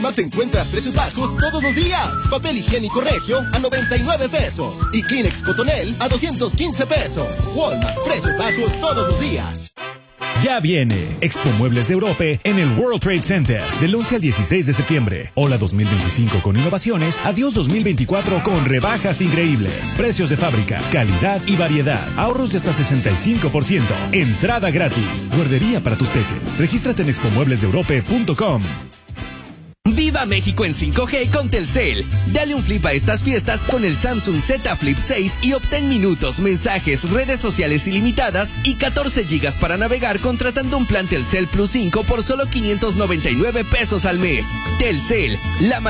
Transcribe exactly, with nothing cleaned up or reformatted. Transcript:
Walmart encuentras precios bajos todos los días. Papel higiénico Regio a noventa y nueve pesos. Y Kleenex Cotonel a doscientos quince pesos. Walmart, precios bajos todos los días. Ya viene Expo Muebles de Europe en el World Trade Center del once al dieciséis de septiembre. Hola dos mil veinticinco con innovaciones, adiós dos mil veinticuatro con rebajas increíbles. Precios de fábrica, calidad y variedad. Ahorros de hasta sesenta y cinco por ciento. Entrada gratis. Guardería para tus peques. Regístrate en expo muebles de europe punto com. ¡Viva México en cinco G con Telcel! Dale un flip a estas fiestas con el Samsung Z Flip seis y obtén minutos, mensajes, redes sociales ilimitadas y catorce gigas para navegar contratando un plan Telcel Plus cinco por solo quinientos noventa y nueve pesos al mes. Telcel, la